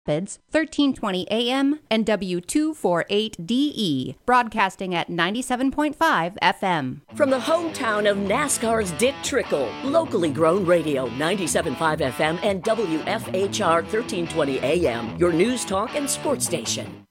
Rapids, 1320 AM and W248DE, broadcasting at 97.5 FM. From the hometown of NASCAR's Dick Trickle, locally grown radio, 97.5 FM and WFHR 1320 AM, your news talk and sports station.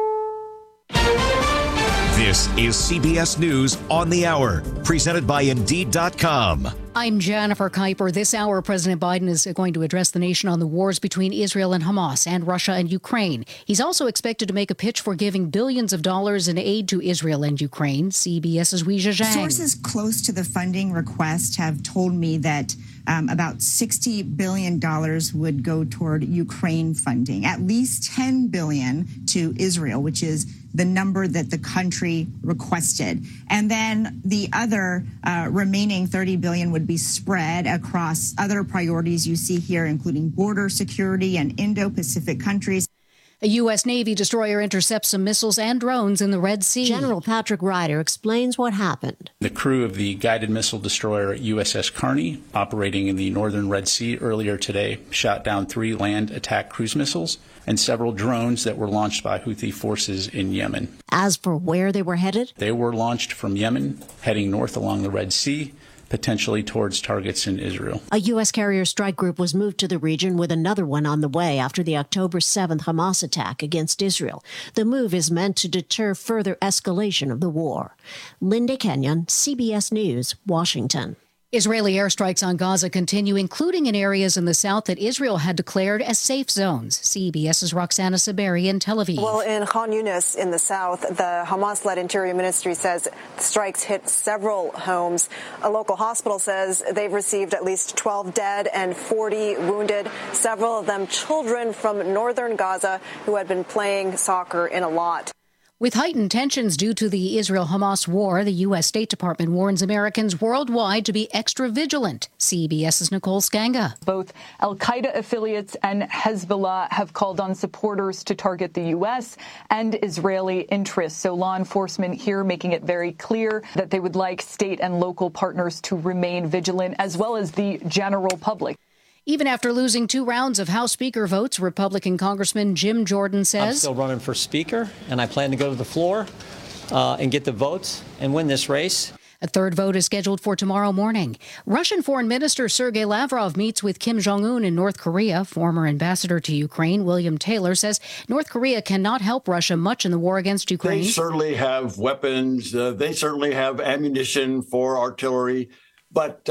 This is CBS News on the Hour, presented by Indeed.com. I'm Jennifer Kuiper. This hour, President Biden is going to address the nation on the wars between Israel and Hamas and Russia and Ukraine. He's also expected to make a pitch for giving billions of dollars in aid to Israel and Ukraine. CBS's Weijia Zhang. Sources close to the funding request have told me that about $60 billion would go toward Ukraine funding, at least $10 billion to Israel, which is the number that the country requested. And then the other remaining $30 billion would be spread across other priorities you see here, including border security and Indo-Pacific countries. A U.S. Navy destroyer intercepts some missiles and drones in the Red Sea. General Patrick Ryder explains what happened. The crew of the guided missile destroyer USS Carney, operating in the northern Red Sea earlier today, shot down 3 land attack cruise missiles and several drones that were launched by Houthi forces in Yemen. As for where they were headed? They were launched from Yemen, heading north along the Red Sea, potentially towards targets in Israel. A U.S. carrier strike group was moved to the region with another one on the way after the October 7th Hamas attack against Israel. The move is meant to deter further escalation of the war. Linda Kenyon, CBS News, Washington. Israeli airstrikes on Gaza continue, including in areas in the south that Israel had declared as safe zones. CBS's Roxana Saberi in Tel Aviv. Well, in Khan Yunis in the south, the Hamas-led Interior Ministry says the strikes hit several homes. A local hospital says they've received at least 12 dead and 40 wounded, several of them children from northern Gaza who had been playing soccer in a lot. With heightened tensions due to the Israel-Hamas war, the U.S. State Department warns Americans worldwide to be extra vigilant. CBS's Nicole Skanga. Both al-Qaeda affiliates and Hezbollah have called on supporters to target the U.S. and Israeli interests. So law enforcement here making it very clear that they would like state and local partners to remain vigilant, as well as the general public. Even after losing 2 rounds of House Speaker votes, Republican Congressman Jim Jordan says, I'm still running for Speaker, and I plan to go to the floor and get the votes and win this race. A third vote is scheduled for tomorrow morning. Russian Foreign Minister Sergei Lavrov meets with Kim Jong-un in North Korea. Former ambassador to Ukraine, William Taylor, says North Korea cannot help Russia much in the war against Ukraine. They certainly have weapons. They certainly have ammunition for artillery. But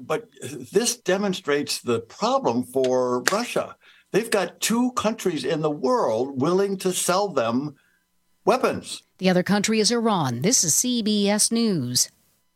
this demonstrates the problem for Russia. They've got 2 countries in the world willing to sell them weapons. The other country is Iran. This is CBS News.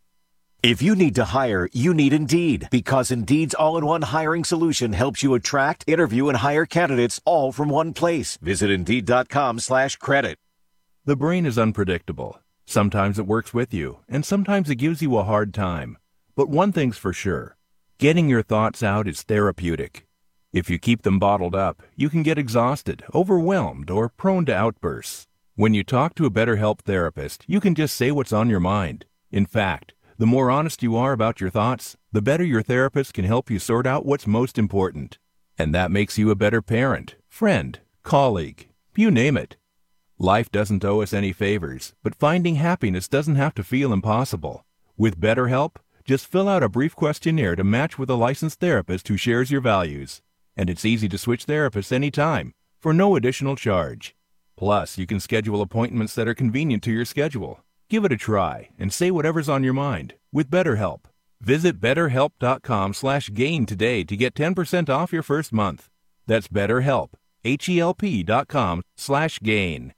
If you need to hire, you need Indeed, because Indeed's all-in-one hiring solution helps you attract, interview, and hire candidates all from one place. Visit Indeed.com/credit. The brain is unpredictable. Sometimes it works with you, and sometimes it gives you a hard time. But one thing's for sure, getting your thoughts out is therapeutic. If you keep them bottled up, you can get exhausted, overwhelmed, or prone to outbursts. When you talk to a BetterHelp therapist, you can just say what's on your mind. In fact, the more honest you are about your thoughts, the better your therapist can help you sort out what's most important. And that makes you a better parent, friend, colleague, you name it. Life doesn't owe us any favors, but finding happiness doesn't have to feel impossible. With BetterHelp, just fill out a brief questionnaire to match with a licensed therapist who shares your values. And it's easy to switch therapists anytime, for no additional charge. Plus, you can schedule appointments that are convenient to your schedule. Give it a try and say whatever's on your mind with BetterHelp. Visit BetterHelp.com/gain today to get 10% off your first month. That's BetterHelp, HELP.com/gain.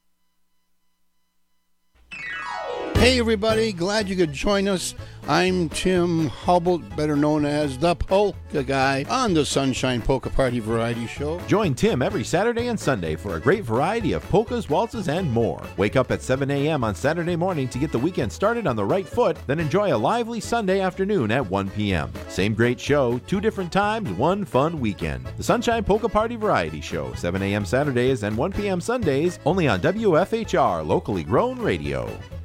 Hey everybody, glad you could join us. I'm Tim Hubble, better known as the Polka Guy, on the Sunshine Polka Party Variety Show. Join Tim every Saturday and Sunday for a great variety of polkas, waltzes, and more. Wake up at 7 a.m. on Saturday morning to get the weekend started on the right foot, then enjoy a lively Sunday afternoon at 1 p.m. Same great show, 2 different times, 1 fun weekend. The Sunshine Polka Party Variety Show, 7 a.m. Saturdays and 1 p.m. Sundays, only on WFHR, locally grown radio.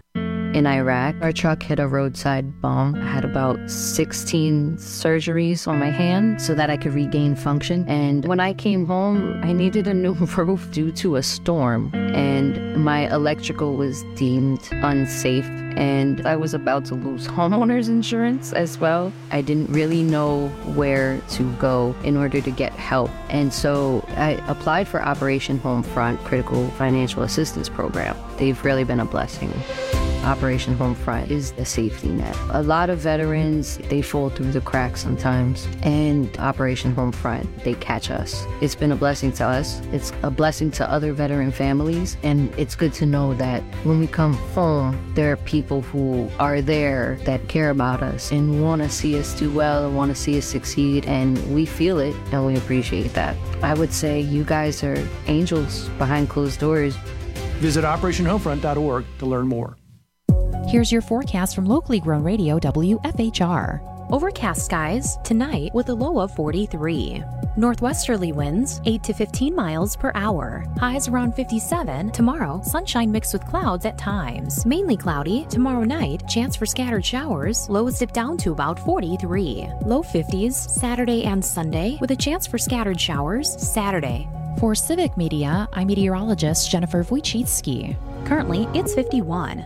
in Iraq. Our truck hit a roadside bomb. I had about 16 surgeries on my hand so that I could regain function. And when I came home, I needed a new roof due to a storm. And my electrical was deemed unsafe. And I was about to lose homeowners insurance as well. I didn't really know where to go in order to get help. And so I applied for Operation Homefront Critical Financial Assistance Program. They've really been a blessing. Operation Homefront is a safety net. A lot of veterans, they fall through the cracks sometimes, and Operation Homefront, they catch us. It's been a blessing to us. It's a blessing to other veteran families, and it's good to know that when we come home, there are people who are there that care about us and want to see us do well and want to see us succeed, and we feel it, and we appreciate that. I would say you guys are angels behind closed doors. Visit OperationHomefront.org to learn more. Here's your forecast from locally grown radio WFHR. Overcast skies tonight with a low of 43. Northwesterly winds 8 to 15 miles per hour. Highs around 57. Tomorrow, sunshine mixed with clouds at times. Mainly cloudy. Tomorrow night, chance for scattered showers. Lows dip down to about 43. Low 50s Saturday and Sunday with a chance for scattered showers Saturday. For Civic Media, I'm meteorologist Jennifer Wojcicki. Currently, it's 51.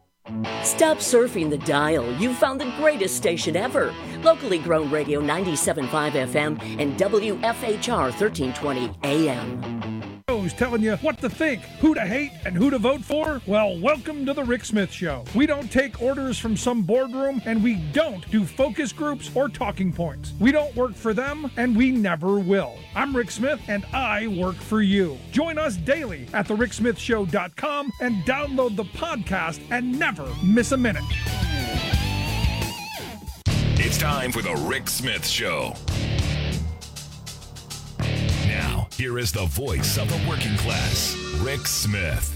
Stop surfing the dial. You've found the greatest station ever. Locally grown radio 97.5 FM and WFHR 1320 AM. Telling you what to think, who to hate, and who to vote for? Well, welcome to the Rick Smith Show. We don't take orders from some boardroom, and we don't do focus groups or talking points. We don't work for them, and we never will. I'm Rick Smith, and I work for you. Join us daily at thericksmithshow.com and download the podcast and never miss a minute. It's time for the Rick Smith Show. Now, here is the voice of the working class, Rick Smith.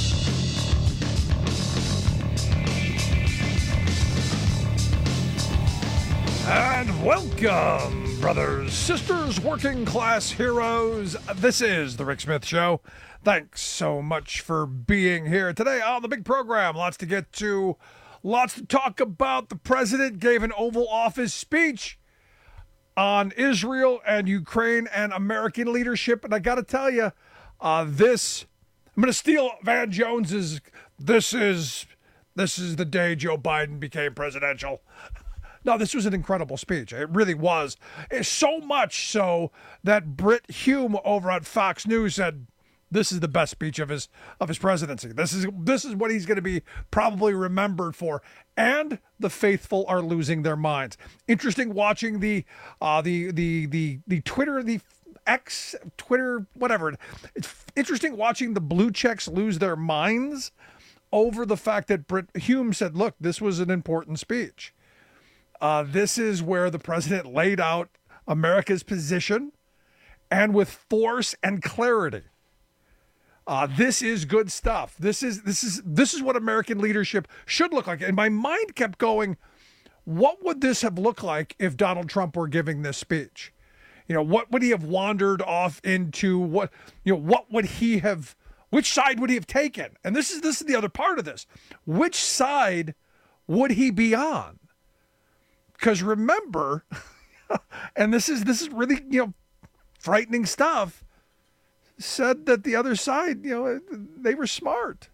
And welcome, brothers, sisters, working class heroes. This is the Rick Smith Show. Thanks so much for being here today on the big program. Lots to get to, lots to talk about. The president gave an Oval Office speech on Israel and Ukraine and American leadership. And I got to tell you, I'm going to steal Van Jones's, this is the day Joe Biden became presidential. No, this was an incredible speech. It really was. It's so much so that Brit Hume over at Fox News said, this is the best speech of his presidency. This is what he's going to be probably remembered for. And the faithful are losing their minds. Interesting watching the Twitter, the X, Twitter, whatever. It's interesting watching the blue checks lose their minds over the fact that Brit Hume said, look, this was an important speech. This is where the president laid out America's position, and with force and clarity. This is good stuff. This is what American leadership should look like. And my mind kept going, what would this have looked like if Donald Trump were giving this speech? What would he have wandered off into? What would he have, which side would he have taken? And this is the other part of this. Which side would he be on? Because remember, and this is really, frightening stuff, said that the other side, they were smart.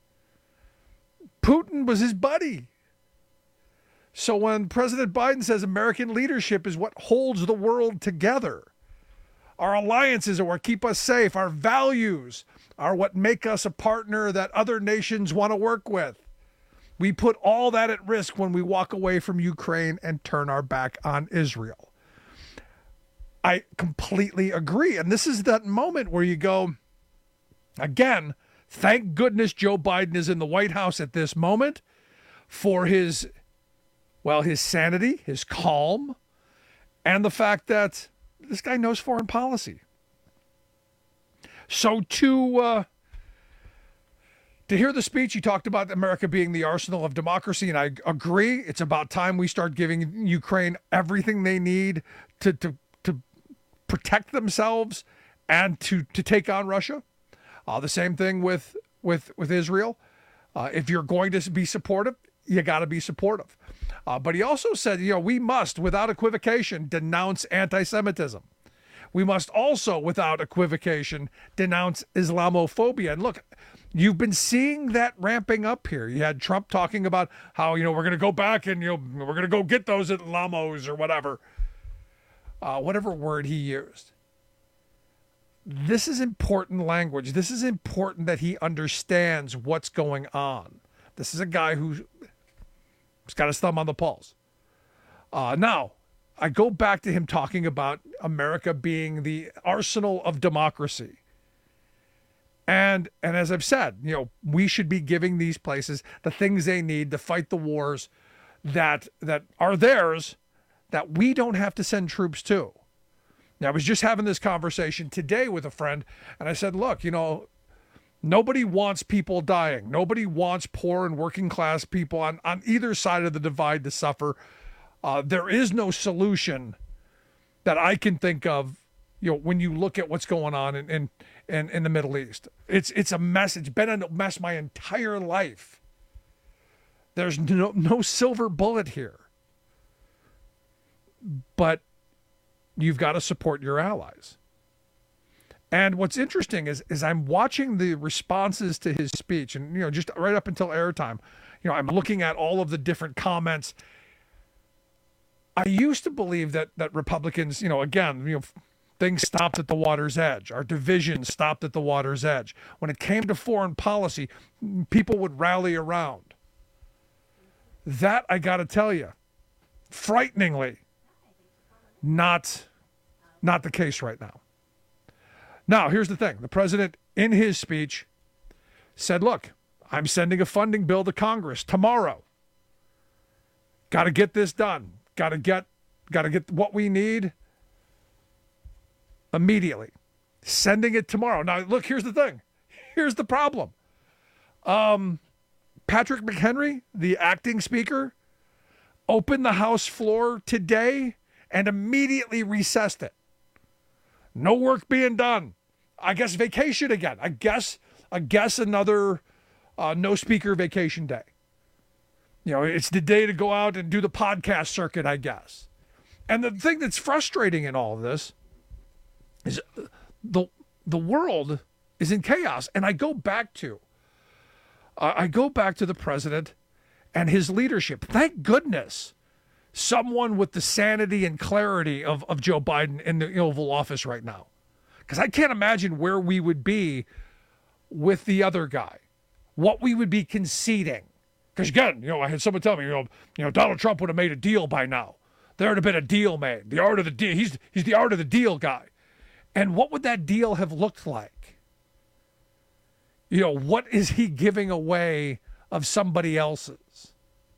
Putin was his buddy. So when President Biden says American leadership is what holds the world together, our alliances are what keep us safe, our values are what make us a partner that other nations want to work with. We put all that at risk when we walk away from Ukraine and turn our back on Israel. I completely agree. And this is that moment where you go, again, thank goodness Joe Biden is in the White House at this moment for his sanity, his calm, and the fact that this guy knows foreign policy. So to hear the speech, he talked about America being the arsenal of democracy, and I agree. It's about time we start giving Ukraine everything they need to protect themselves and to take on Russia. The same thing with Israel. If you're going to be supportive, you got to be supportive. But he also said, we must, without equivocation, denounce anti-Semitism. We must also, without equivocation, denounce Islamophobia. And look, you've been seeing that ramping up here. You had Trump talking about how, we're going to go back and, we're going to go get those Islamos or whatever word he used. This is important language. This is important that he understands what's going on. This is a guy who's got his thumb on the pulse. Now, I go back to him talking about America being the arsenal of democracy. And as I've said, we should be giving these places the things they need to fight the wars that are theirs, that we don't have to send troops to. Now, I was just having this conversation today with a friend, and I said, look, nobody wants people dying. Nobody wants poor and working class people on either side of the divide to suffer. There is no solution that I can think of, when you look at what's going on in the Middle East. It's a mess. It's been a mess my entire life. There's no silver bullet here. But you've got to support your allies. And what's interesting is I'm watching the responses to his speech, and just right up until airtime, I'm looking at all of the different comments. I used to believe that Republicans, things stopped at the water's edge. Our division stopped at the water's edge. When it came to foreign policy, people would rally around. That, I got to tell you, frighteningly, not the case right now. Now, here's the thing. The president, in his speech, said, look, I'm sending a funding bill to Congress tomorrow. Got to get this done. Got to get what we need immediately. Sending it tomorrow. Now, look, here's the thing. Here's the problem. Patrick McHenry, the acting speaker, opened the House floor today and immediately recessed it. No work being done. I guess vacation again. I guess another no speaker vacation day. It's the day to go out and do the podcast circuit, I guess. And the thing that's frustrating in all of this is the world is in chaos. And I go back to the president and his leadership. Thank goodness someone with the sanity and clarity of Joe Biden in the Oval Office right now. Because I can't imagine where we would be with the other guy, what we would be conceding. Because again, I had someone tell me, Donald Trump would have made a deal by now. There would have been a deal made. The art of the deal. He's the art of the deal guy. And what would that deal have looked like? What is he giving away of somebody else's?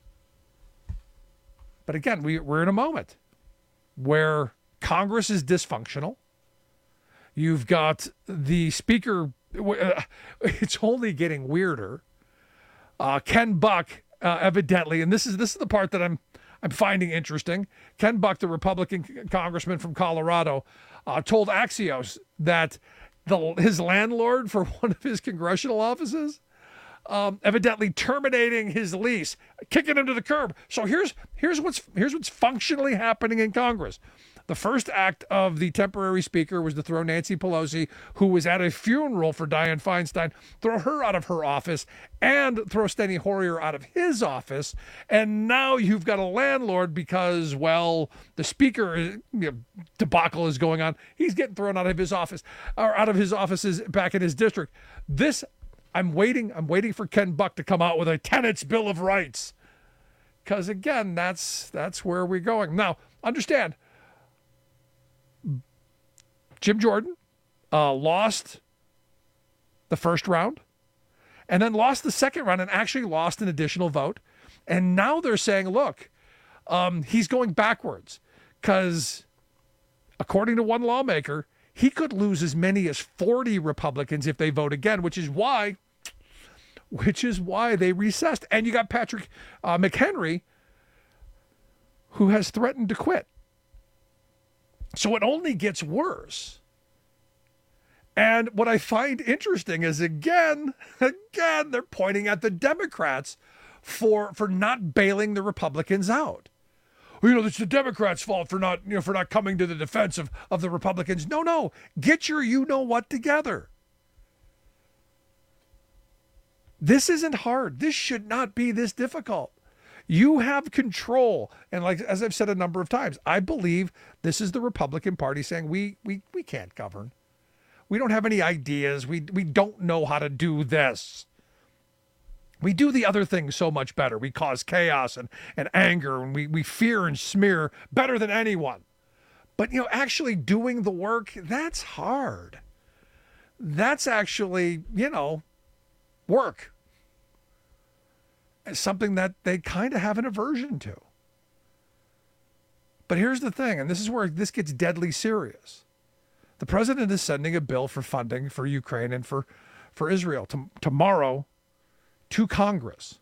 But again, we're in a moment where Congress is dysfunctional. You've got the speaker. It's only getting weirder. Ken Buck, evidently, and this is the part that I'm finding interesting. Ken Buck, the Republican congressman from Colorado, told Axios that his landlord for one of his congressional offices, evidently terminating his lease, kicking him to the curb. So here's what's functionally happening in Congress. The first act of the temporary speaker was to throw Nancy Pelosi, who was at a funeral for Dianne Feinstein, throw her out of her office and throw Steny Hoyer out of his office. And now you've got a landlord because, well, the speaker debacle is going on. He's getting thrown out of his office, or out of his offices back in his district. I'm waiting for Ken Buck to come out with a tenants bill of rights. Because again, that's where we're going. Now, understand, Jim Jordan lost the first round and then lost the second round and actually lost an additional vote. And now they're saying, look, he's going backwards because according to one lawmaker, he could lose as many as 40 Republicans if they vote again, which is why they recessed. And you got Patrick McHenry, who has threatened to quit. So it only gets worse. And what I find interesting is, again, they're pointing at the Democrats for not bailing the Republicans out. Well, it's the Democrats' fault for not coming to the defense of the Republicans. No, get your you-know-what together. This isn't hard. This should not be this difficult. You have control. And like, as I've said a number of times, I believe this is the Republican Party saying we can't govern. We don't have any ideas. We don't know how to do this. We do the other things so much better. We cause chaos and anger, and we fear and smear better than anyone. But, actually doing the work, that's hard. That's actually, work. It's something that they kind of have an aversion to. But here's the thing, and this is where this gets deadly serious. The president is sending a bill for funding for Ukraine and for Israel tomorrow to Congress.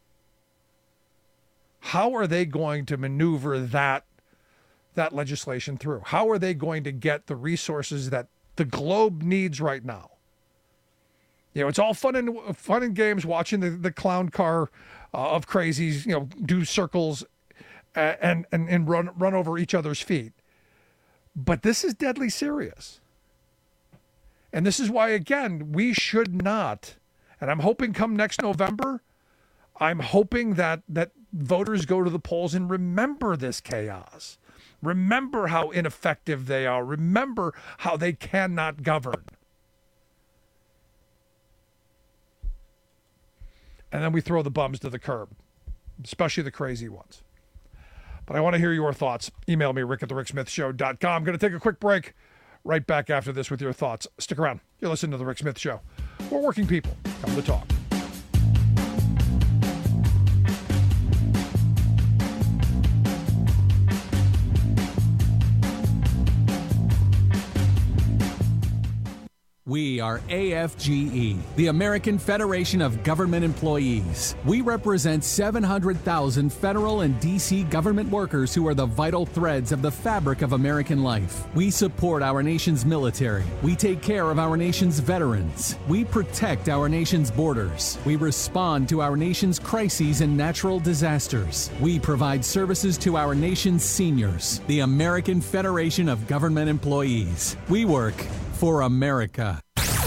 How are they going to maneuver that legislation through? How are they going to get the resources that the globe needs right now? It's all fun and games watching the clown car of crazies, do circles and run over each other's feet. But this is deadly serious. And this is why, again, we should not, and I'm hoping come next November, I'm hoping that voters go to the polls and remember this chaos. Remember how ineffective they are. Remember how they cannot govern. And then we throw the bums to the curb, especially the crazy ones. But I want to hear your thoughts. Email me, rick@thericksmithshow.com. I'm going to take a quick break. Right back after this with your thoughts. Stick around. You're listening to The Rick Smith Show. We're working people. Come to talk. We are AFGE, the American Federation of Government Employees. We represent 700,000 federal and D.C. government workers who are the vital threads of the fabric of American life. We support our nation's military. We take care of our nation's veterans. We protect our nation's borders. We respond to our nation's crises and natural disasters. We provide services to our nation's seniors. The American Federation of Government Employees. We work for America.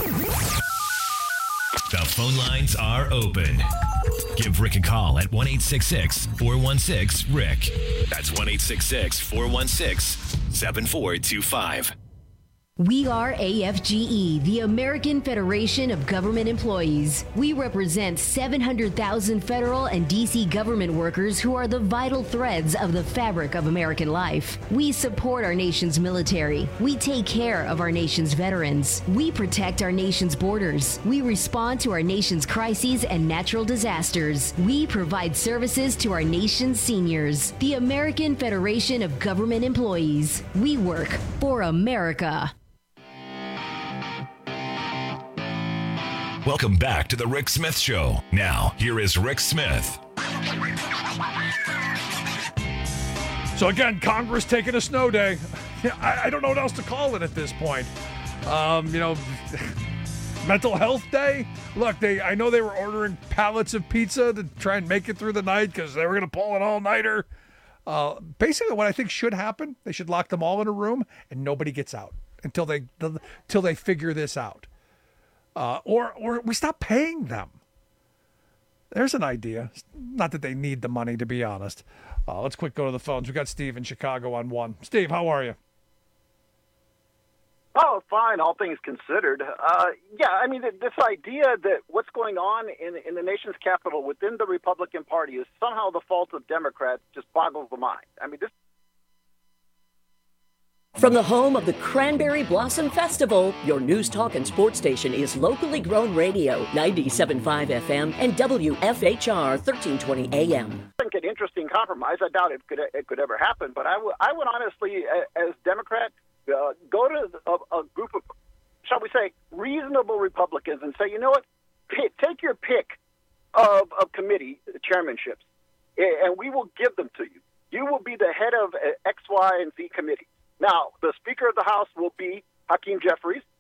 The phone lines are open. Give Rick a call at 1-866-416-RICK. That's 1-866-416-7425. We are AFGE, the American Federation of Government Employees. We represent 700,000 federal and D.C. government workers who are the vital threads of the fabric of American life. We support our nation's military. We take care of our nation's veterans. We protect our nation's borders. We respond to our nation's crises and natural disasters. We provide services to our nation's seniors. The American Federation of Government Employees. We work for America. Welcome back to The Rick Smith Show. Now, here is Rick Smith. So again, Congress taking a snow day. I don't know what else to call it at this point. Mental health day. Look, I know they were ordering pallets of pizza to try and make it through the night because they were going to pull an all-nighter. Basically, what I think should happen, they should lock them all in a room and nobody gets out until they figure this out. Or we stop paying them. There's an idea. Not that they need the money, to be honest. Let's quick go to the phones. We got Steve in Chicago on one. Steve, how are you? Oh, fine, all things considered. This idea that what's going on in the nation's capital within the Republican Party is somehow the fault of Democrats just boggles the mind. From the home of the Cranberry Blossom Festival, your news, talk, and sports station is locally grown radio, 97.5 FM and WFHR 1320 AM. I think an interesting compromise. I doubt it could ever happen, but I would honestly, as Democrat, go to a group of, shall we say, reasonable Republicans and say, you know what, take your pick of committee chairmanships, and we will give them to you. You will be the head of X, Y, and Z committee. Now, the Speaker of the House will be Hakeem Jeffries,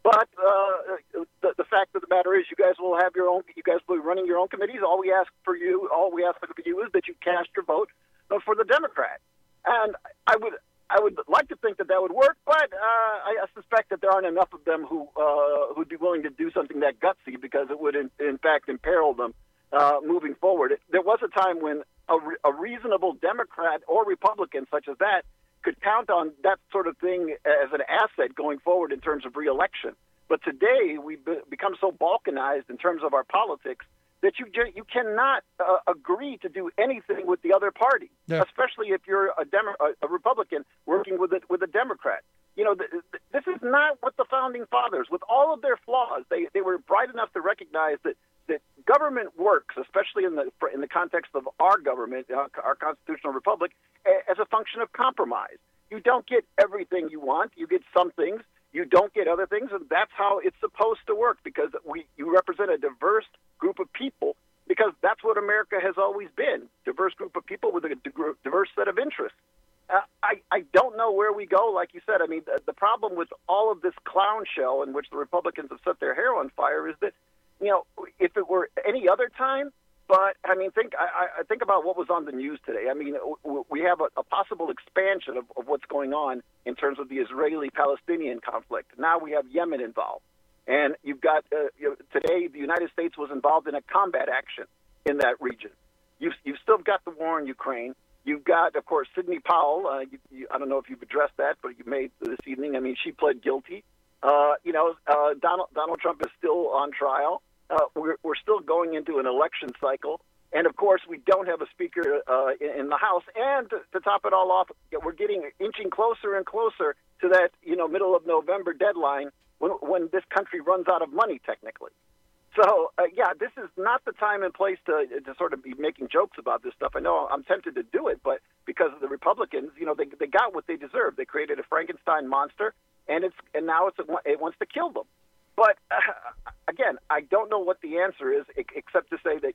But the fact of the matter is, you guys will be running your own committees. All we ask for you is that you cast your vote for the Democrat. And I would like to think that would work, but I suspect that there aren't enough of them who'd be willing to do something that gutsy, because it would in fact imperil them moving forward. There was a time when a reasonable Democrat or Republican such as that could count on that sort of thing as an asset going forward in terms of re-election. But today we've become so balkanized in terms of our politics that you cannot agree to do anything with the other party, especially if you're a Republican working with a Democrat. This is not what the Founding Fathers, with all of their flaws, they were bright enough to recognize that government works, especially in the context of our government, our constitutional republic, as a function of compromise. You don't get everything you want. You get some things. You don't get other things, and that's how it's supposed to work, because you represent a diverse group of people, because that's what America has always been, diverse group of people with a diverse set of interests. I don't know where we go, like you said. I mean, the problem with all of this clown show in which the Republicans have set their hair on fire is that, if it were any other time, but I mean, think about what was on the news today. I mean, we have a possible expansion of what's going on in terms of the Israeli-Palestinian conflict. Now we have Yemen involved, and you've got today the United States was involved in a combat action in that region. You've still got the war in Ukraine. You've got, of course, Sidney Powell. I don't know if you've addressed that, but you may this evening. I mean, she pled guilty. Donald Trump is still on trial. We're still going into an election cycle. And, of course, we don't have a speaker in the House. And to top it all off, we're inching closer and closer to that, middle of November deadline when this country runs out of money, technically. So, this is not the time and place to sort of be making jokes about this stuff. I know I'm tempted to do it, but because of the Republicans, they got what they deserved. They created a Frankenstein monster, and now it wants to kill them. But again, I don't know what the answer is, except to say that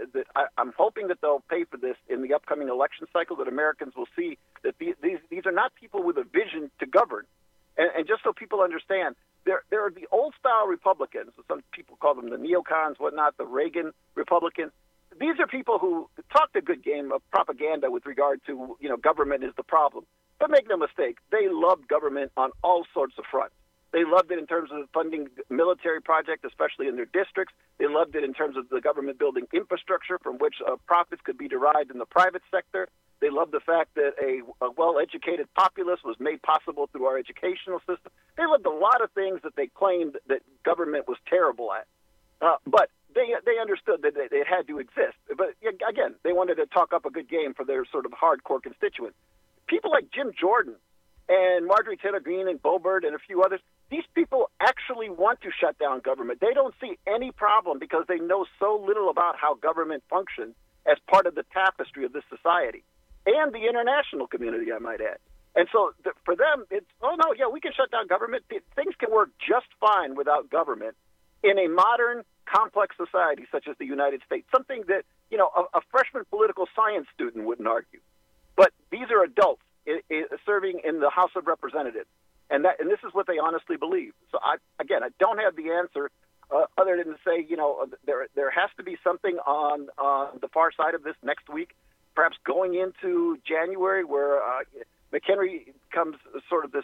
I'm hoping that they'll pay for this in the upcoming election cycle. That Americans will see that these are not people with a vision to govern. And just so people understand, there are the old-style Republicans. Some people call them the neocons, whatnot, the Reagan Republicans. These are people who talked a good game of propaganda with regard to government is the problem. But make no mistake, they loved government on all sorts of fronts. They loved it in terms of funding military projects, especially in their districts. They loved it in terms of the government building infrastructure from which profits could be derived in the private sector. They loved the fact that a well-educated populace was made possible through our educational system. They loved a lot of things that they claimed that government was terrible at. But they understood that it had to exist. But again, they wanted to talk up a good game for their sort of hardcore constituents. People like Jim Jordan and Marjorie Taylor Greene and Boebert and a few others, these people actually want to shut down government. They don't see any problem because they know so little about how government functions as part of the tapestry of this society and the international community, I might add. And so for them, it's, we can shut down government. Things can work just fine without government in a modern, complex society such as the United States, something that, a freshman political science student wouldn't argue. But these are adults serving in the House of Representatives. And this is what they honestly believe. So, I don't have the answer other than to say, there has to be something on the far side of this next week, perhaps going into January, where McHenry becomes sort of this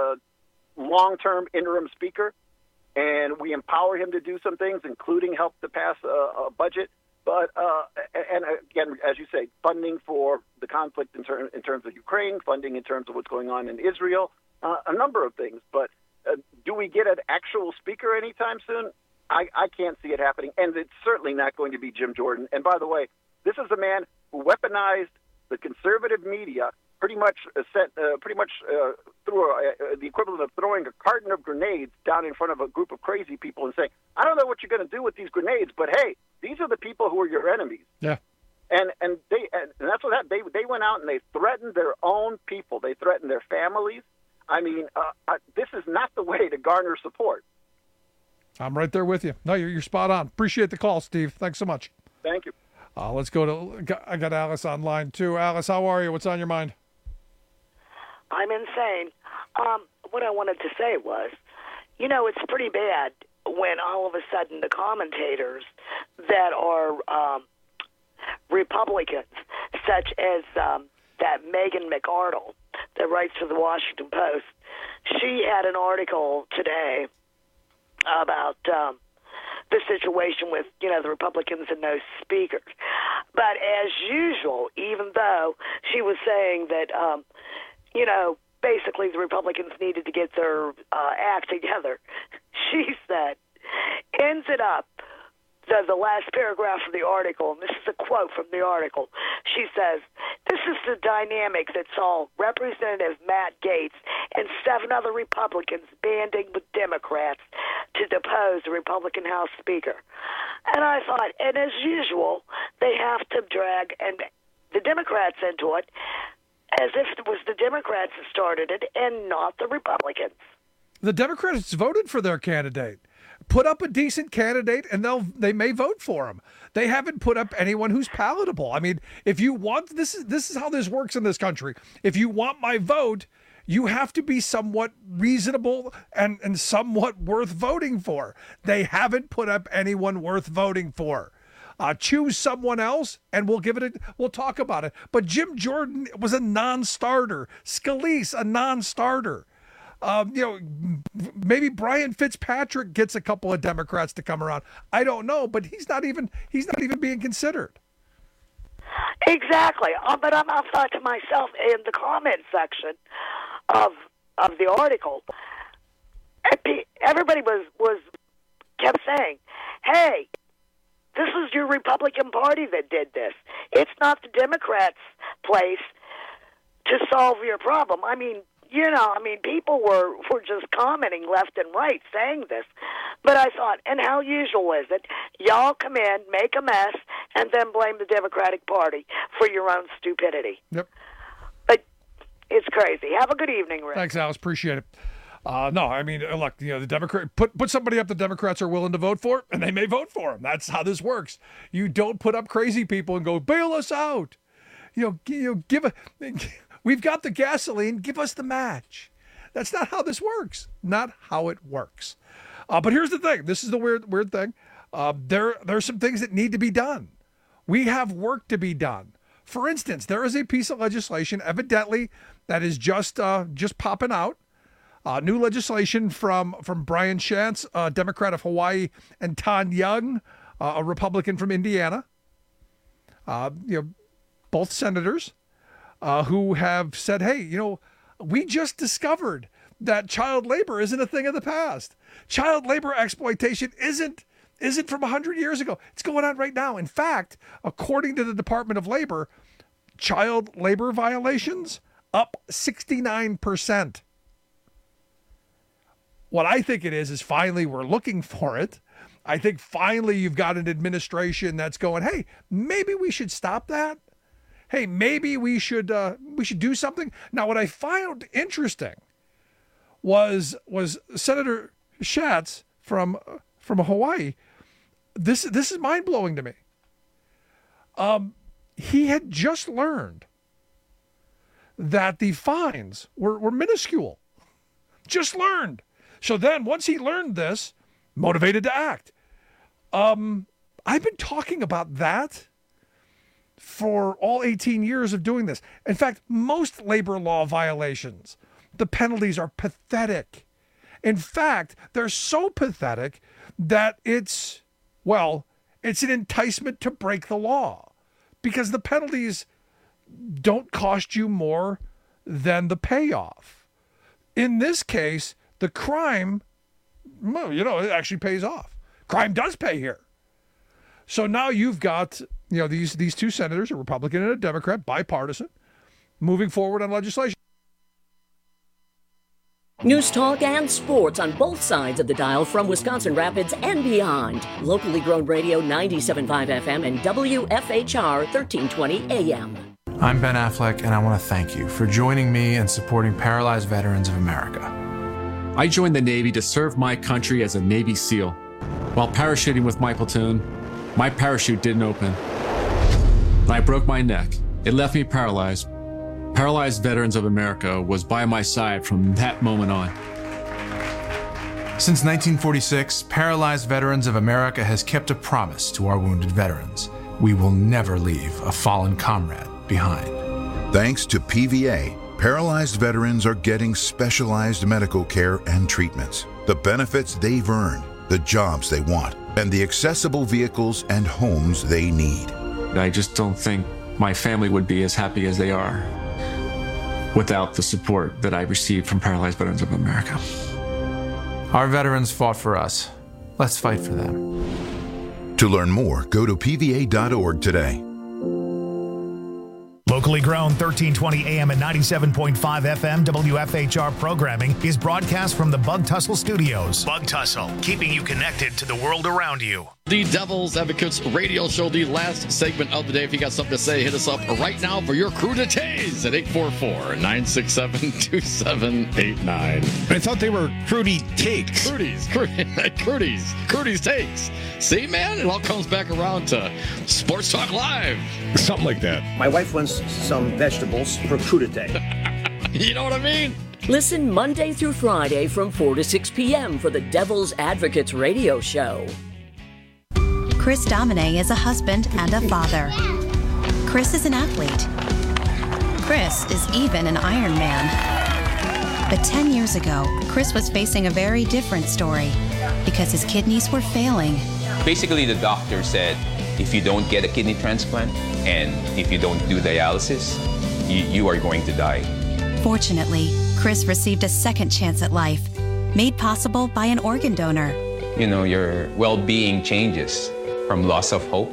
long-term interim speaker, and we empower him to do some things, including help to pass a budget. But, and again, as you say, funding for the conflict in terms of Ukraine, funding in terms of what's going on in Israel, a number of things. But do we get an actual speaker anytime soon? I can't see it happening, and it's certainly not going to be Jim Jordan. And by the way, this is a man who weaponized the conservative media pretty much through the equivalent of throwing a carton of grenades down in front of a group of crazy people and saying, I don't know what you're going to do with these grenades, but hey, these are the people who are your enemies. Yeah. And that's what happened. They went out and they threatened their own people. They threatened their families. I mean, this is not the way to garner support. I'm right there with you. No, you're spot on. Appreciate the call, Steve. Thanks so much. Thank you. Let's go to, I got Alice online too. Alice, how are you? What's on your mind? I'm insane. What I wanted to say was, it's pretty bad when all of a sudden the commentators that are Republicans, such as that Megan McArdle that writes for the Washington Post, she had an article today about the situation with, the Republicans and no speakers. But as usual, even though she was saying that, basically the Republicans needed to get their act together, she said, ends it up, the last paragraph of the article, and this is a quote from the article. She says, "This is the dynamic that saw Representative Matt Gaetz and 7 other Republicans banding with Democrats to depose the Republican House Speaker." And I thought, and as usual, they have to drag the Democrats into it as if it was the Democrats that started it and not the Republicans. The Democrats voted for their candidate. Put up a decent candidate and they may vote for him. They haven't put up anyone who's palatable. I mean, if you want, this is how this works in this country. If you want my vote, you have to be somewhat reasonable and somewhat worth voting for. They haven't put up anyone worth voting for. Choose someone else and we'll talk about it. But Jim Jordan was a non-starter. Scalise, a non-starter. Maybe Brian Fitzpatrick gets a couple of Democrats to come around. I don't know, but he's not even being considered. Exactly. But I thought to myself in the comment section of the article, everybody kept saying, "Hey, this is your Republican Party that did this. It's not the Democrats' place to solve your problem." I mean, people were just commenting left and right saying this. But I thought, and how usual is it? Y'all come in, make a mess, and then blame the Democratic Party for your own stupidity. Yep. But it's crazy. Have a good evening, Rick. Thanks, Alice. Appreciate it. No, I mean, look, the Democrat put somebody up the Democrats are willing to vote for, and they may vote for them. That's how this works. You don't put up crazy people and go, bail us out. We've got the gasoline. Give us the match. That's not how this works. Not how it works. But here's the thing. This is the weird thing. There's some things that need to be done. We have work to be done. For instance, there is a piece of legislation, evidently, that is just popping out. New legislation from Brian Shantz, a Democrat of Hawaii, and Todd Young, a Republican from Indiana. Both senators. Who have said, hey, we just discovered that child labor isn't a thing of the past. Child labor exploitation isn't from 100 years ago. It's going on right now. In fact, according to the Department of Labor, child labor violations up 69%. What I think it is finally we're looking for it. I think finally you've got an administration that's going, hey, maybe we should stop that. Hey, maybe we should do something. Now, what I found interesting was Senator Schatz from Hawaii. This is mind blowing to me. He had just learned that the fines were minuscule. Just learned. So then, once he learned this, motivated to act. I've been talking about that for all 18 years of doing this. In fact, most labor law violations, the penalties are pathetic. In fact, they're so pathetic that it's an enticement to break the law because the penalties don't cost you more than the payoff. In this case, the crime, it actually pays off. Crime does pay here. So now you've got these two senators, a Republican and a Democrat, bipartisan, moving forward on legislation. News talk and sports on both sides of the dial from Wisconsin Rapids and beyond. Locally grown radio 97.5 FM and WFHR 1320 AM. I'm Ben Affleck, and I want to thank you for joining me and supporting Paralyzed Veterans of America. I joined the Navy to serve my country as a Navy SEAL. While parachuting with my platoon, my parachute didn't open. I broke my neck. It left me paralyzed. Paralyzed Veterans of America was by my side from that moment on. Since 1946, Paralyzed Veterans of America has kept a promise to our wounded veterans. We will never leave a fallen comrade behind. Thanks to PVA, paralyzed veterans are getting specialized medical care and treatments, the benefits they've earned, the jobs they want, and the accessible vehicles and homes they need. I just don't think my family would be as happy as they are without the support that I received from Paralyzed Veterans of America. Our veterans fought for us. Let's fight for them. To learn more, go to pva.org today. Locally grown 1320 AM and 97.5 FM WFHR programming is broadcast from the Bug Tussle Studios. Bug Tussle, keeping you connected to the world around you. The Devil's Advocates radio show, the last segment of the day. If you got something to say, hit us up right now for your crudités at 844-967-2789. I thought they were Crudy Takes. Crudy's Takes. See, man, it all comes back around to Sports Talk Live. Something like that. My wife wants some vegetables for crudité. You know what I mean? Listen Monday through Friday from 4 to 6 p.m. for the Devil's Advocates radio show. Chris Domine is a husband and a father. Chris is an athlete. Chris is even an Ironman. But 10 years ago, Chris was facing a very different story because his kidneys were failing. Basically, the doctor said, if you don't get a kidney transplant and if you don't do dialysis, you are going to die. Fortunately, Chris received a second chance at life, made possible by an organ donor. You know, your well-being changes from loss of hope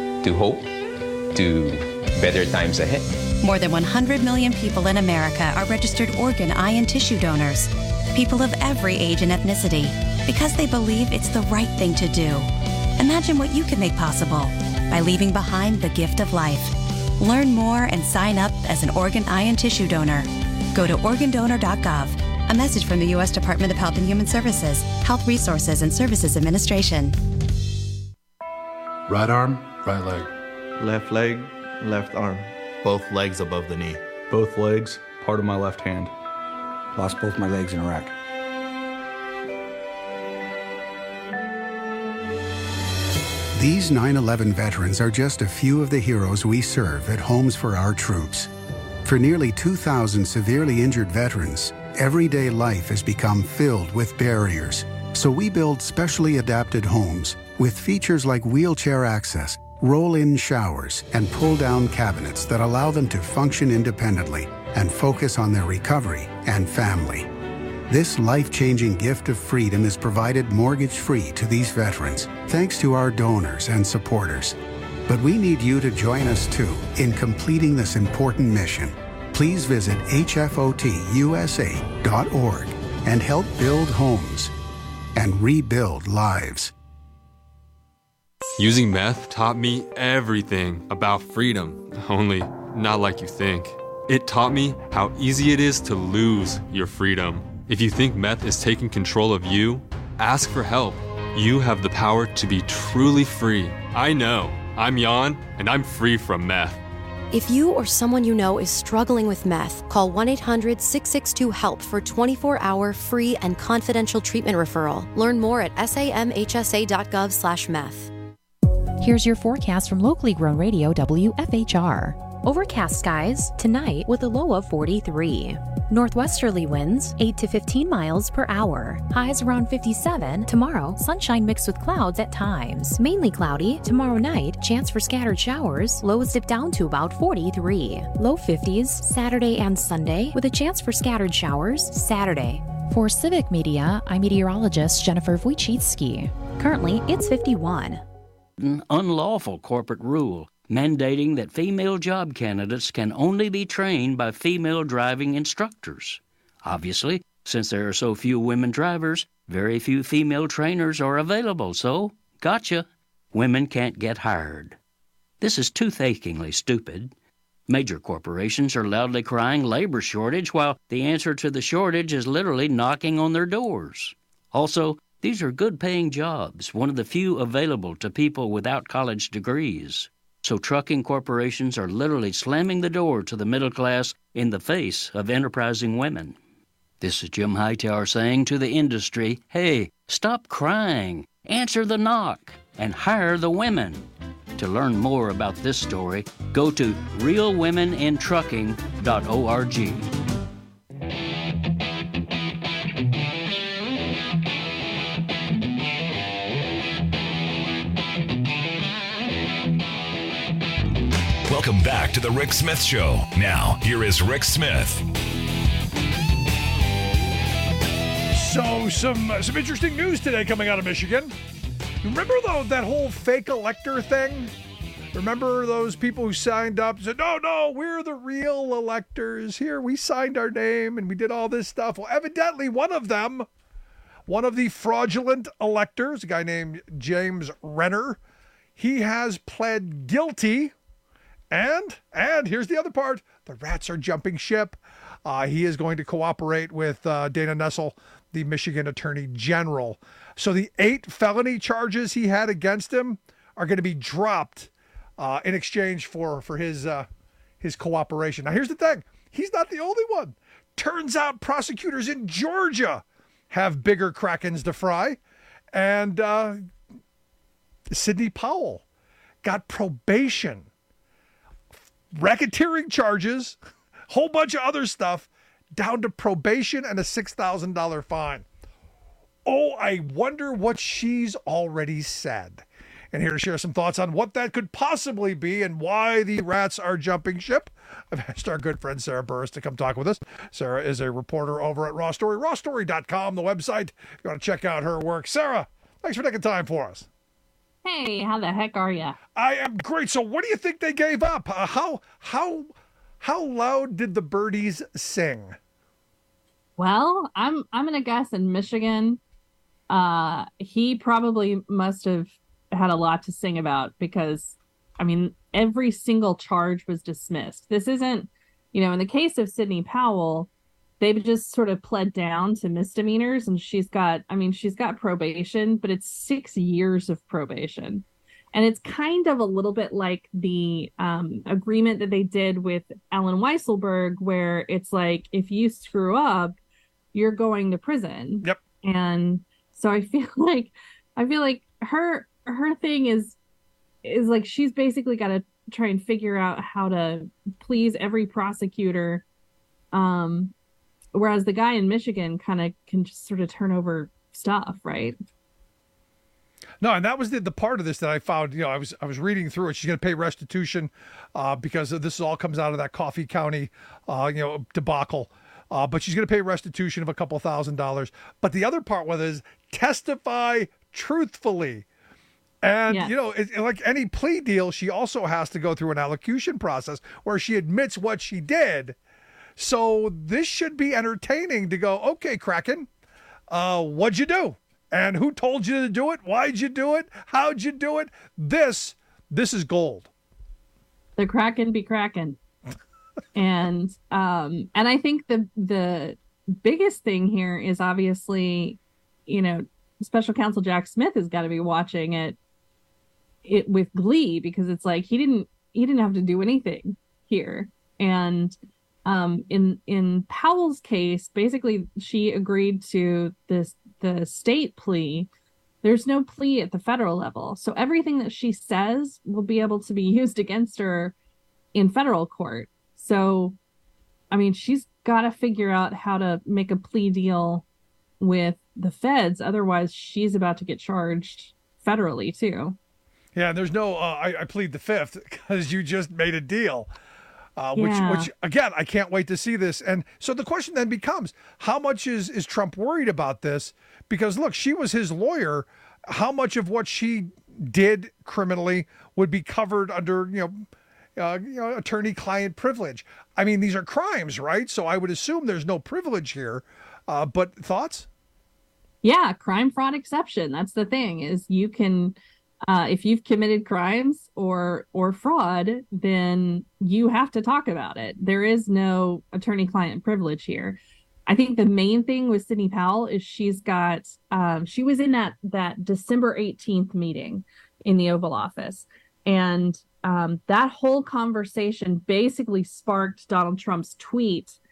to better times ahead. More than 100 million people in America are registered organ, eye, and tissue donors. People of every age and ethnicity, because they believe it's the right thing to do. Imagine what you can make possible by leaving behind the gift of life. Learn more and sign up as an organ, eye, and tissue donor. Go to organdonor.gov. A message from the U.S. Department of Health and Human Services, Health Resources and Services Administration. Right arm, right leg. Left leg, left arm. Both legs above the knee. Both legs, part of my left hand. Lost both my legs in Iraq. These 9/11 veterans are just a few of the heroes we serve at Homes for Our Troops. For nearly 2,000 severely injured veterans, everyday life has become filled with barriers. So we build specially adapted homes with features like wheelchair access, roll-in showers, and pull-down cabinets that allow them to function independently and focus on their recovery and family. This life-changing gift of freedom is provided mortgage-free to these veterans, thanks to our donors and supporters. But we need you to join us too in completing this important mission. Please visit hfotusa.org and help build homes and rebuild lives. Using meth taught me everything about freedom, only not like you think. It taught me how easy it is to lose your freedom. If you think meth is taking control of you, ask for help. You have the power to be truly free. I know. I'm Jan, and I'm free from meth. If you or someone you know is struggling with meth, call 1-800-662-HELP for 24-hour free and confidential treatment referral. Learn more at samhsa.gov/meth. Here's your forecast from locally grown radio WFHR. Overcast skies tonight with a low of 43. Northwesterly winds 8 to 15 miles per hour. Highs around 57. Tomorrow, sunshine mixed with clouds at times. Mainly cloudy. Tomorrow night, chance for scattered showers. Lows dip down to about 43. Low 50s Saturday and Sunday with a chance for scattered showers Saturday. For Civic Media, I'm meteorologist Jennifer Wojcicki. Currently, it's 51. Unlawful corporate rule mandating that female job candidates can only be trained by female driving instructors. Obviously, since there are so few women drivers, very few female trainers are available, so, gotcha, women can't get hired. This is toothacheingly stupid. Major corporations are loudly crying labor shortage, while the answer to the shortage is literally knocking on their doors. Also, these are good-paying jobs, one of the few available to people without college degrees. So trucking corporations are literally slamming the door to the middle class in the face of enterprising women. This is Jim Hightower saying to the industry, hey, stop crying, answer the knock, and hire the women. To learn more about this story, go to realwomenintrucking.org. Welcome back to the Rick Smith Show. Now, here is Rick Smith. So, some interesting news today coming out of Michigan. Remember, though, that whole fake elector thing? Remember those people who signed up and said, no, we're the real electors. Here, we signed our name and we did all this stuff. Well, evidently, one of the fraudulent electors, a guy named James Renner, he has pled guilty. And here's the other part. The rats are jumping ship. He is going to cooperate with Dana Nessel, the Michigan Attorney General. So the 8 felony charges he had against him are going to be dropped in exchange for his cooperation. Now, here's the thing. He's not the only one. Turns out prosecutors in Georgia have bigger krakens to fry. And Sidney Powell got probation, racketeering charges, whole bunch of other stuff, down to probation and a $6,000 fine. Oh, I wonder what she's already said. And here to share some thoughts on what that could possibly be and why the rats are jumping ship, I've asked our good friend Sarah Burris to come talk with us. Sarah is a reporter over at Raw Story, rawstory.com, the website. If you want to check out her work. Sarah, thanks for taking time for us. Hey, how the heck are you? I am great. So what do you think they gave up? How loud did the birdies sing? Well, I'm gonna guess in Michigan, he probably must have had a lot to sing about because, I mean, every single charge was dismissed. This isn't, in the case of Sidney Powell, they've just sort of pled down to misdemeanors, and she's got probation, but it's 6 years of probation. And it's kind of a little bit like the agreement that they did with Allen Weisselberg, where it's like, if you screw up, you're going to prison. Yep. And so I feel like her thing is like, she's basically got to try and figure out how to please every prosecutor. Whereas the guy in Michigan kind of can just sort of turn over stuff, right? No, and that was the part of this that I found. I was reading through it. She's going to pay restitution because this all comes out of that Coffee County, debacle. But she's going to pay restitution of a couple $1,000s. But the other part with it is testify truthfully. And, like any plea deal, she also has to go through an allocution process where she admits what she did. So this should be entertaining to go, okay, Kraken, what'd you do? And who told you to do it? Why'd you do it? How'd you do it? This is gold. The Kraken be Kraken. And I think the biggest thing here is obviously, Special Counsel Jack Smith has got to be watching it with glee, because it's like he didn't have to do anything here. And in Powell's case, basically she agreed to the state plea. There's no plea at the federal level. So everything that she says will be able to be used against her in federal court. So, I mean, she's got to figure out how to make a plea deal with the feds. Otherwise, she's about to get charged federally too. Yeah, there's no, I plead the fifth because you just made a deal. Which again, I can't wait to see this. And so the question then becomes, how much is Trump worried about this? Because look, she was his lawyer. How much of what she did criminally would be covered under, attorney-client privilege? I mean, these are crimes, right? So I would assume there's no privilege here. But thoughts? Yeah, crime fraud exception. That's the thing, is you can, if you've committed crimes or fraud, then you have to talk about it. There is no attorney-client privilege here. I think the main thing with Sidney Powell is she's got, she was in that December 18th meeting in the Oval Office. And that whole conversation basically sparked Donald Trump's tweet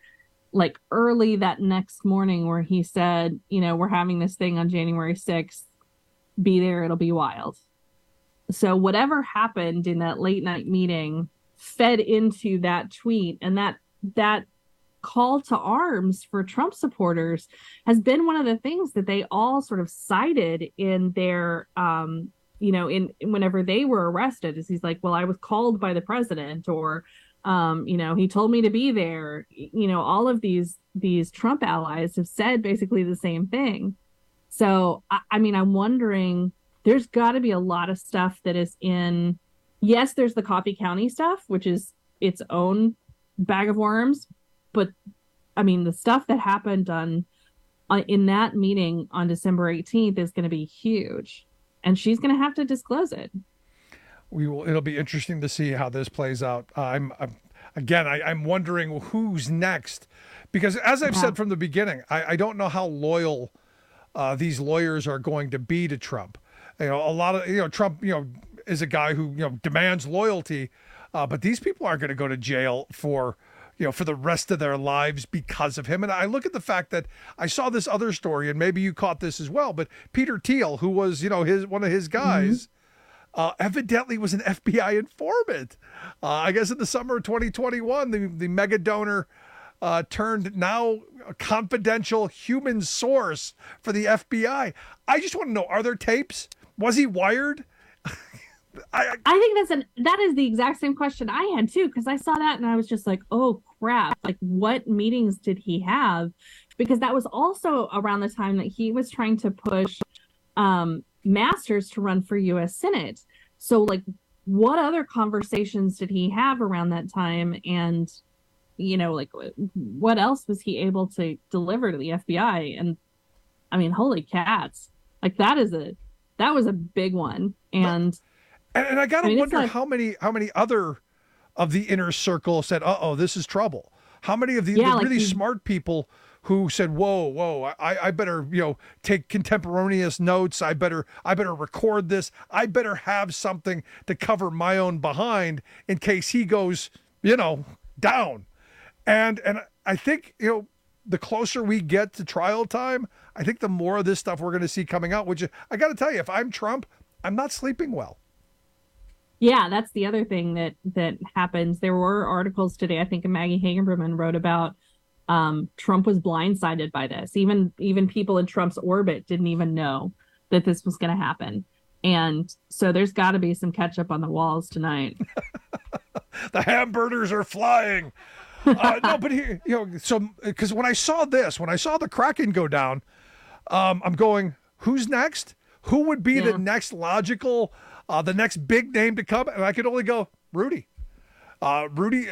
like early that next morning where he said, we're having this thing on January 6th. Be there, it'll be wild. So whatever happened in that late night meeting fed into that tweet, and that call to arms for Trump supporters has been one of the things that they all sort of cited in their in whenever they were arrested, is he's like, well, I was called by the president, or he told me to be there. All of these Trump allies have said basically the same thing. So I'm wondering, there's got to be a lot of stuff that is in. Yes, there's the Coffee County stuff, which is its own bag of worms. But the stuff that happened in that meeting on December 18th is going to be huge, and she's going to have to disclose it. It'll be interesting to see how this plays out. I'm wondering who's next, because as I've said from the beginning, I don't know how loyal these lawyers are going to be to Trump. A lot of Trump is a guy who demands loyalty, but these people aren't going to go to jail for the rest of their lives because of him. And I look at the fact that I saw this other story, and maybe you caught this as well, but Peter Thiel, who was, one of his guys, evidently was an FBI informant. I guess in the summer of 2021, the mega donor turned now a confidential human source for the FBI. I just want to know, are there tapes? Was he wired? I think that is the exact same question I had too, because I saw that and I was just like, oh crap, like what meetings did he have? Because that was also around the time that he was trying to push Masters to run for U.S. Senate. So like, what other conversations did he have around that time? And what else was he able to deliver to the FBI? And holy cats, like that was a big one. And I gotta wonder how many other of the inner circle said, "Uh-oh, this is trouble." How many of the really smart people who said, "Whoa, I better take contemporaneous notes. I better record this. I better have something to cover my own behind in case he goes down." And I think the closer we get to trial time, I think the more of this stuff we're going to see coming out. Which I got to tell you, if I'm Trump, I'm not sleeping well. Yeah, that's the other thing that happens. There were articles today, I think Maggie Hagerman wrote about Trump was blindsided by this. Even people in Trump's orbit didn't even know that this was going to happen. And so there's got to be some catch up on the walls tonight. The hamburgers are flying. No, but here, so because when I saw the Kraken go down, I'm going, who's next? Who would be the next logical, the next big name to come? And I could only go Rudy. Rudy,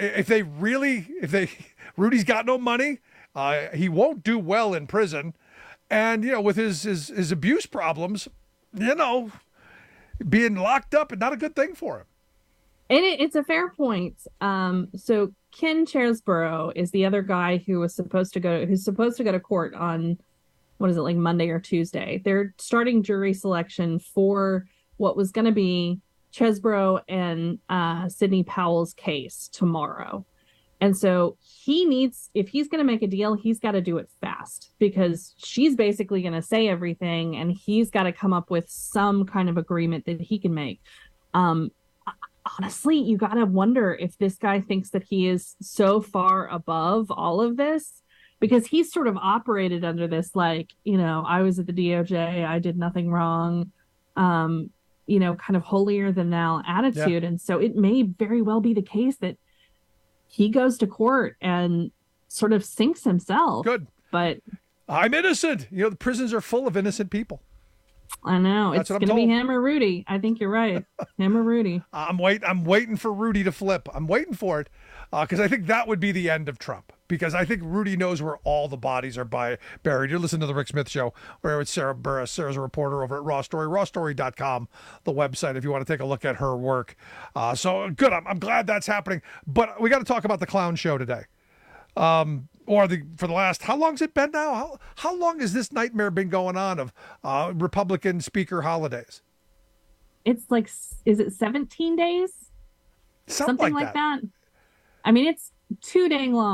Rudy's got no money. He won't do well in prison. And, with his abuse problems, being locked up is not a good thing for him. And it's a fair point. So Ken Chesebro is the other guy who's supposed to go to court on, Monday or Tuesday. They're starting jury selection for what was going to be Chesebro and Sidney Powell's case tomorrow. And so if he's going to make a deal, he's got to do it fast, because she's basically going to say everything and he's got to come up with some kind of agreement that he can make. Honestly, you got to wonder if this guy thinks that he is so far above all of this, because he's sort of operated under this, I was at the DOJ, I did nothing wrong, kind of holier than thou attitude. Yeah. And so it may very well be the case that he goes to court and sort of sinks himself. Good. But I'm innocent. The prisons are full of innocent people. I know. It's going to be him or Rudy. I think you're right. Him or Rudy. I'm waiting for Rudy to flip. I'm waiting for it, because I think that would be the end of Trump. Because I think Rudy knows where all the bodies are buried. You listen to the Rick Smith Show, where it's Sarah Burris. Sarah's a reporter over at Raw Story, rawstory.com, the website, if you want to take a look at her work. So good. I'm glad that's happening. But we got to talk about the clown show today. For the last, how long's it been now? How long has this nightmare been going on of Republican speaker holidays? It's is it 17 days? Something like that. I mean, it's too dang long.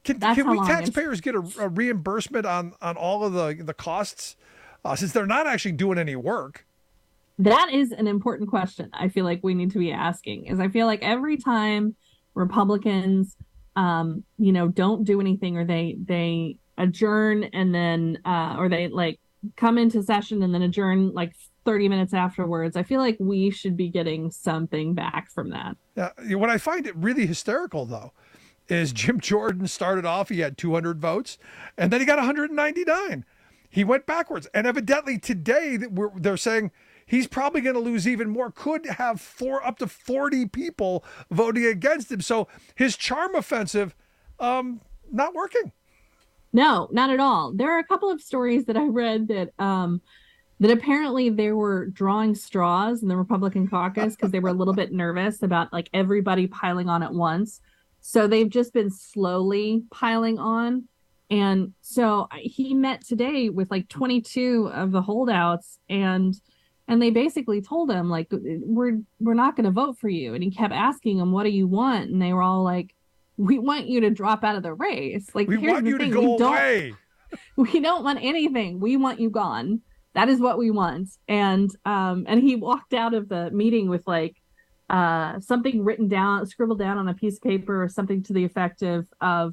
Can we taxpayers get a reimbursement on all of the costs since they're not actually doing any work? That is an important question I feel like we need to be asking. Is I feel like every time Republicans, don't do anything, or they adjourn and then, or they like come into session and then adjourn like 30 minutes afterwards, I feel like we should be getting something back from that. Yeah. What I find it really hysterical, though, is Jim Jordan started off, he had 200 votes, and then he got 199. He went backwards. And evidently today they're saying he's probably going to lose even more, could have up to 40 people voting against him. So his charm offensive, not working. No, not at all. There are a couple of stories that I read that that apparently they were drawing straws in the Republican caucus because they were a little bit nervous about like everybody piling on at once. So they've just been slowly piling on. And so he met today with like 22 of the holdouts, and they basically told him like, we're not going to vote for you. And he kept asking them, what do you want? And they were all like, we want you to drop out of the race. Like, we want you to go away. We don't want anything. We want you gone. That is what we want. And he walked out of the meeting with like something written down, scribbled down on a piece of paper, or something to the effect of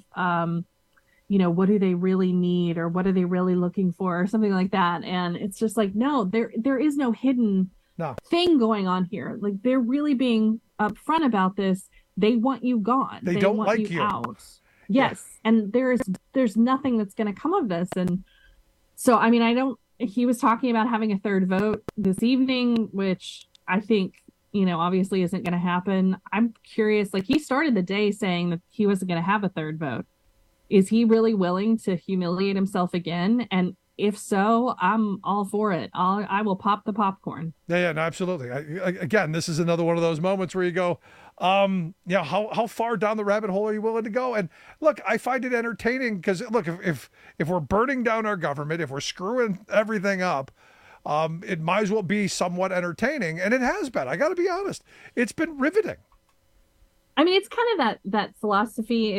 what do they really need, or what are they really looking for, or something like that. And it's just like, no, there is no hidden thing going on here. Like, they're really being upfront about this. They want you gone. They don't want like you out. Yes. Yeah. And there's nothing that's going to come of this. And so, I mean, he was talking about having a third vote this evening, which I think, obviously isn't going to happen. I'm curious, like, he started the day saying that he wasn't going to have a third vote. Is he really willing to humiliate himself again? And if so, I'm all for it. I will pop the popcorn. Yeah, no, absolutely. Again, this is another one of those moments where you go, how far down the rabbit hole are you willing to go? And look, I find it entertaining because, look, if we're burning down our government, if we're screwing everything up, it might as well be somewhat entertaining. And it has been. I got to be honest. It's been riveting. I mean, it's kind of that philosophy.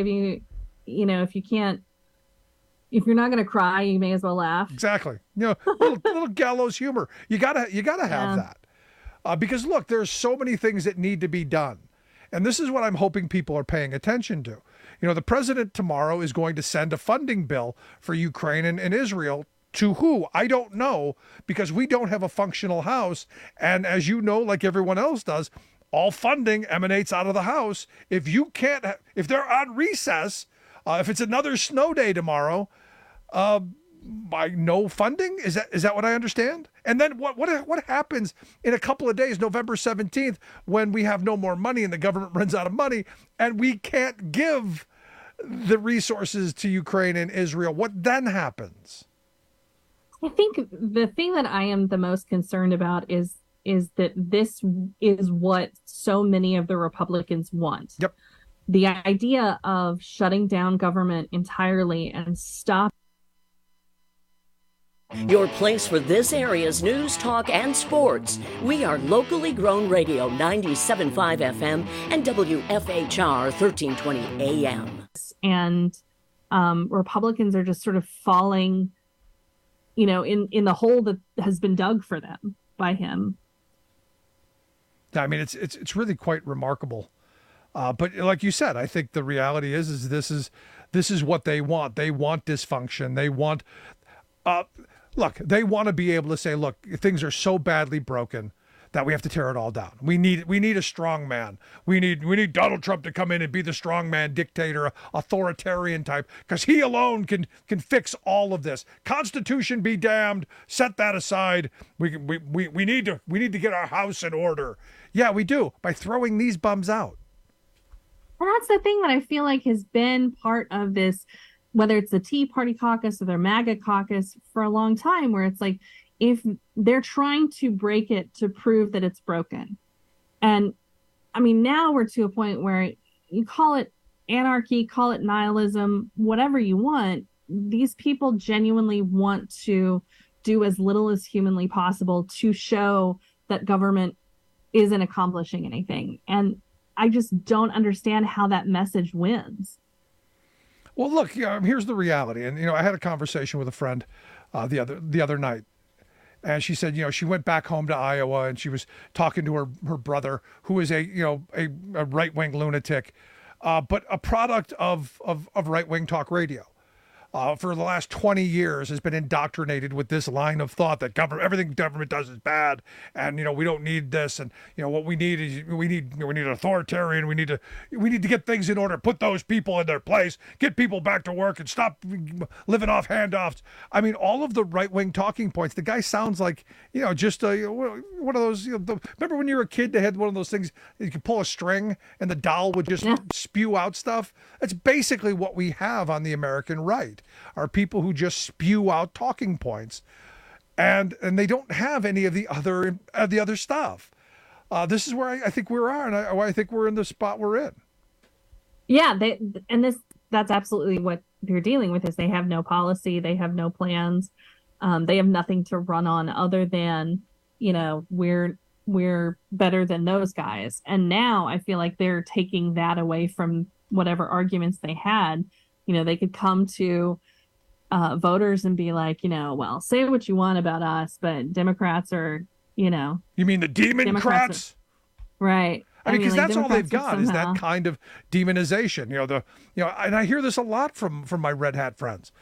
If you're not going to cry, you may as well laugh. Exactly. Little gallows humor. You gotta have that. Because look, there's so many things that need to be done. And this is what I'm hoping people are paying attention to. The president tomorrow is going to send a funding bill for Ukraine and Israel. To who? I don't know, because we don't have a functional House. And as you know, like everyone else does, all funding emanates out of the House. If they're on recess, if it's another snow day tomorrow, by no funding? Is that what I understand? And then what happens in a couple of days, November 17th, when we have no more money and the government runs out of money and we can't give the resources to Ukraine and Israel? What then happens? I think the thing that I am the most concerned about is that this is what so many of the Republicans want. Yep. The idea of shutting down government entirely and stop. Your place for this area's news, talk, and sports. We are locally grown radio 97.5 FM and WFHR 1320 AM. And Republicans are just sort of falling, in the hole that has been dug for them by him. I mean, it's really quite remarkable. But like you said, I think the reality is this is what they want. They want dysfunction. They want, they want to be able to say, look, things are so badly broken that we have to tear it all down. We need a strong man. We need Donald Trump to come in and be the strong man, dictator, authoritarian type, because he alone can fix all of this. Constitution be damned. Set that aside. We need to get our house in order. Yeah, we do, by throwing these bums out. And that's the thing that I feel like has been part of this, whether it's the Tea Party caucus or their MAGA caucus, for a long time, where it's like, if they're trying to break it to prove that it's broken. And I mean, now we're to a point where you call it anarchy, call it nihilism, whatever you want. These people genuinely want to do as little as humanly possible to show that government isn't accomplishing anything. And I just don't understand how that message wins. Well, look, here's the reality. And, I had a conversation with a friend the other night. And she said, she went back home to Iowa and she was talking to her brother, who is a right-wing lunatic, but a product of right-wing talk radio. For the last 20 years has been indoctrinated with this line of thought that everything government does is bad, and we don't need this, and what we need is we need an authoritarian. We need to get things in order, put those people in their place, get people back to work, and stop living off handoffs. I mean, all of the right wing talking points. The guy sounds like just one of those. Remember when you were a kid, they had one of those things you could pull a string and the doll would just spew out stuff. That's basically what we have on the American right. Are people who just spew out talking points, and they don't have any of the other stuff. This is where I think we are, and I think we're in the spot we're in. Yeah, that's absolutely what they're dealing with. Is they have no policy, they have no plans, they have nothing to run on other than we're better than those guys. And now I feel like they're taking that away from whatever arguments they had. They could come to voters and be like, well, say what you want about us, but Democrats are, You mean the Democrats? Right. I mean, because that's all they've got is that kind of demonization. And I hear this a lot from my red hat friends.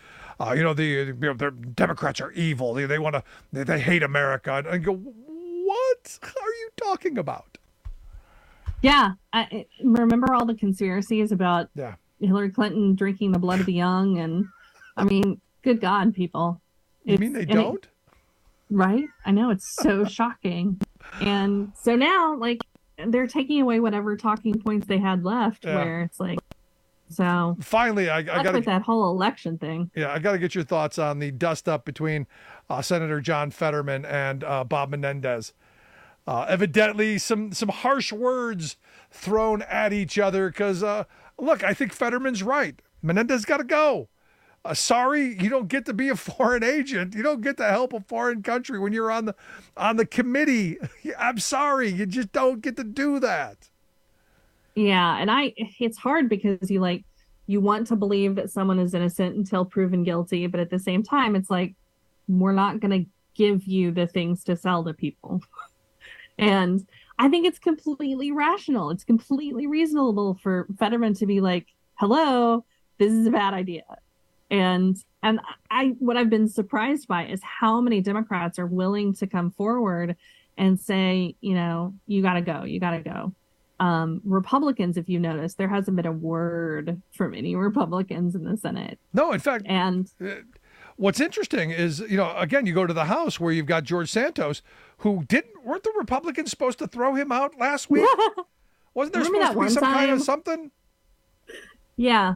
The Democrats are evil. They hate America. And I go, what are you talking about? Yeah. I remember all the conspiracies about Hillary Clinton drinking the blood of the young. And I mean, good God, people. You mean they don't? Right. I know, it's so shocking. And so now, they're taking away whatever talking points they had left, where it's like, so finally, I got to that whole election thing. Yeah, I got to get your thoughts on the dust up between Senator John Fetterman and Bob Menendez. Evidently, some harsh words thrown at each other because, look, I think Fetterman's right. Menendez got to go. Sorry, you don't get to be a foreign agent. You don't get to help a foreign country when you're on the committee. I'm sorry, you just don't get to do that. Yeah, and it's hard because you want to believe that someone is innocent until proven guilty, but at the same time, it's like, we're not going to give you the things to sell to people. And I think it's completely rational. It's completely reasonable for Fetterman to be like, hello, this is a bad idea. And what I've been surprised by is how many Democrats are willing to come forward and say, you got to go, you got to go. Republicans, if you notice, there hasn't been a word from any Republicans in the Senate. No, in fact, and what's interesting is, again, you go to the House where you've got George Santos, who weren't the Republicans supposed to throw him out last week? Wasn't there supposed to be some kind of something? Yeah,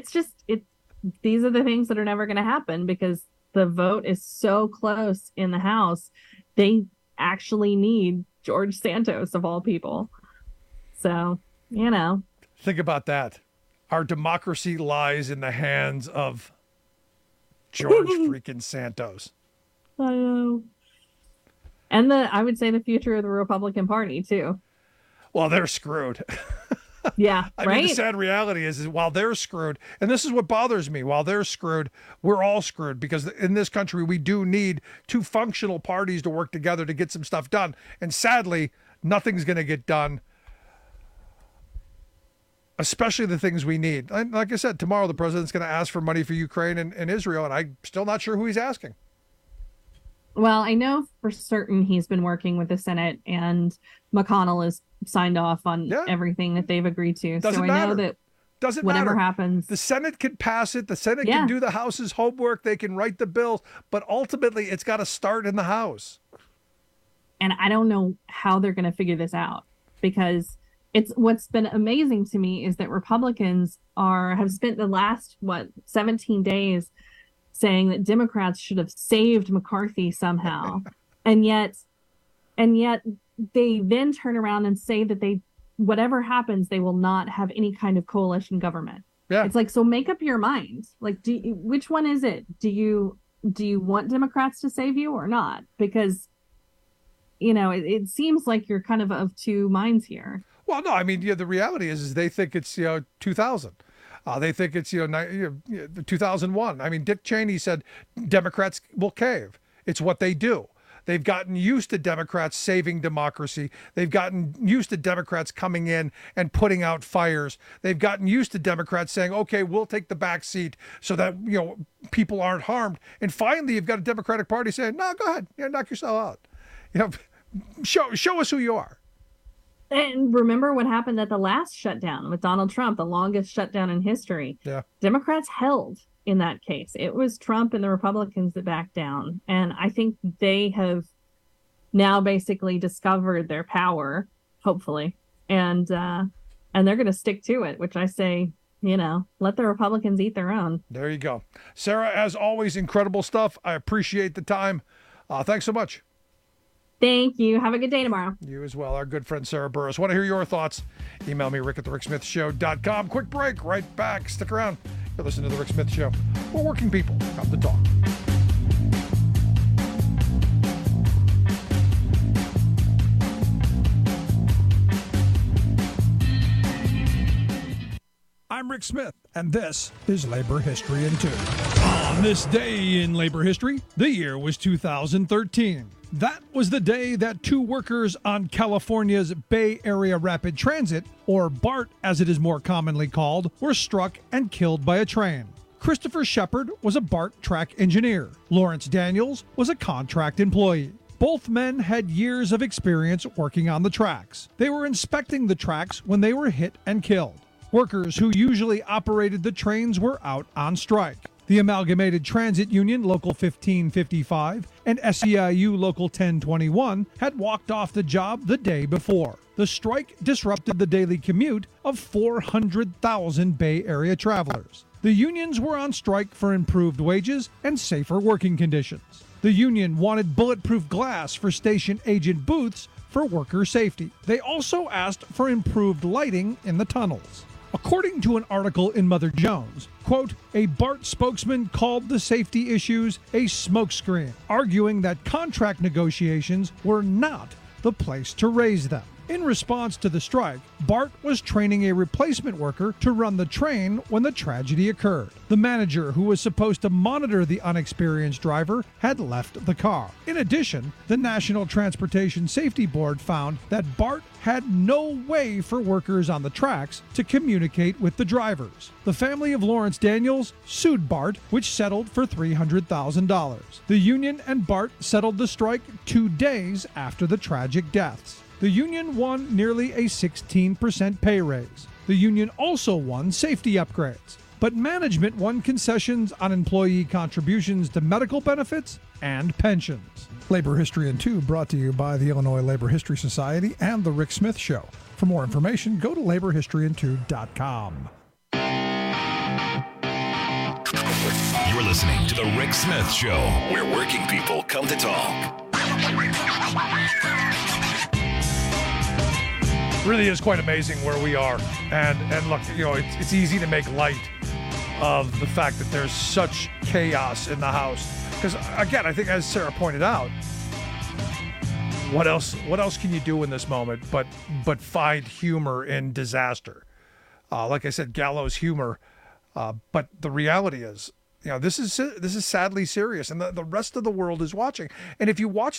these are the things that are never going to happen because the vote is so close in the House. They actually need George Santos of all people. So, Think about that. Our democracy lies in the hands of George freaking Santos. I know. And I would say the future of the Republican Party, too. Well, they're screwed. Yeah, I mean, the sad reality is while they're screwed, and this is what bothers me, while they're screwed, we're all screwed because in this country, we do need two functional parties to work together to get some stuff done. And sadly, nothing's going to get done, especially the things we need. And like I said, tomorrow the president's going to ask for money for Ukraine and Israel, and I'm still not sure who he's asking. Well, I know for certain he's been working with the Senate, and McConnell has signed off on everything that they've agreed to. Doesn't so matter. I know that Doesn't whatever matter. happens, the Senate can pass it. The Senate can do the House's homework. They can write the bills, but ultimately it's got to start in the House. And I don't know how they're going to figure this out, because what's been amazing to me is that Republicans have spent the last 17 days saying that Democrats should have saved McCarthy somehow. and yet they then turn around and say that whatever happens, they will not have any kind of coalition government. Yeah. It's like, so make up your mind. Like, which one is it? Do you want Democrats to save you or not? Because, it seems like you're kind of two minds here. Well, no, I mean, the reality is they think it's 2000. They think it's 2001. I mean, Dick Cheney said Democrats will cave. It's what they do. They've gotten used to Democrats saving democracy. They've gotten used to Democrats coming in and putting out fires. They've gotten used to Democrats saying, okay, we'll take the back seat so that, people aren't harmed. And finally, you've got a Democratic Party saying, no, go ahead. Knock yourself out. Show us who you are. And remember what happened at the last shutdown with Donald Trump, the longest shutdown in history. Yeah. Democrats held in that case. It was Trump and the Republicans that backed down. And I think they have now basically discovered their power, hopefully. And they're going to stick to it, which I say, let the Republicans eat their own. There you go. Sarah, as always, incredible stuff. I appreciate the time. Thanks so much. Thank you. Have a good day tomorrow. You as well. Our good friend Sarah Burris. Want to hear your thoughts? Email me, rick@thericksmithshow.com. Quick break. Right back. Stick around. You're listening to The Rick Smith Show. We're working people. Come to talk. I'm Rick Smith, and this is Labor History in 2. On this day in labor history, the year was 2013. That was the day that 2 workers on California's Bay Area Rapid Transit, or BART as it is more commonly called, were struck and killed by a train. Christopher Shepard was a BART track engineer. Lawrence Daniels was a contract employee. Both men had years of experience working on the tracks. They were inspecting the tracks when they were hit and killed. Workers who usually operated the trains were out on strike. The Amalgamated Transit Union Local 1555 and SEIU Local 1021 had walked off the job the day before. The strike disrupted the daily commute of 400,000 Bay Area travelers. The unions were on strike for improved wages and safer working conditions. The union wanted bulletproof glass for station agent booths for worker safety. They also asked for improved lighting in the tunnels. According to an article in Mother Jones, quote, a BART spokesman called the safety issues a smokescreen, arguing that contract negotiations were not the place to raise them. In response to the strike, BART was training a replacement worker to run the train when the tragedy occurred. The manager, who was supposed to monitor the unexperienced driver, had left the car. In addition, the National Transportation Safety Board found that BART had no way for workers on the tracks to communicate with the drivers. The family of Lawrence Daniels sued BART, which settled for $300,000. The union and BART settled the strike 2 days after the tragic deaths. The union won nearly a 16% pay raise. The union also won safety upgrades, but management won concessions on employee contributions to medical benefits and pensions. Labor History in 2 brought to you by the Illinois Labor History Society and The Rick Smith Show. For more information, go to laborhistoryin2.com. You're listening to The Rick Smith Show, where working people come to talk. Really is quite amazing where we are. And look, it's easy to make light of the fact that there's such chaos in the House. Because, again, I think, as Sarah pointed out, what else can you do in this moment but find humor in disaster? Like I said, gallows humor. But the reality is, this is sadly serious, and the rest of the world is watching. And if you watch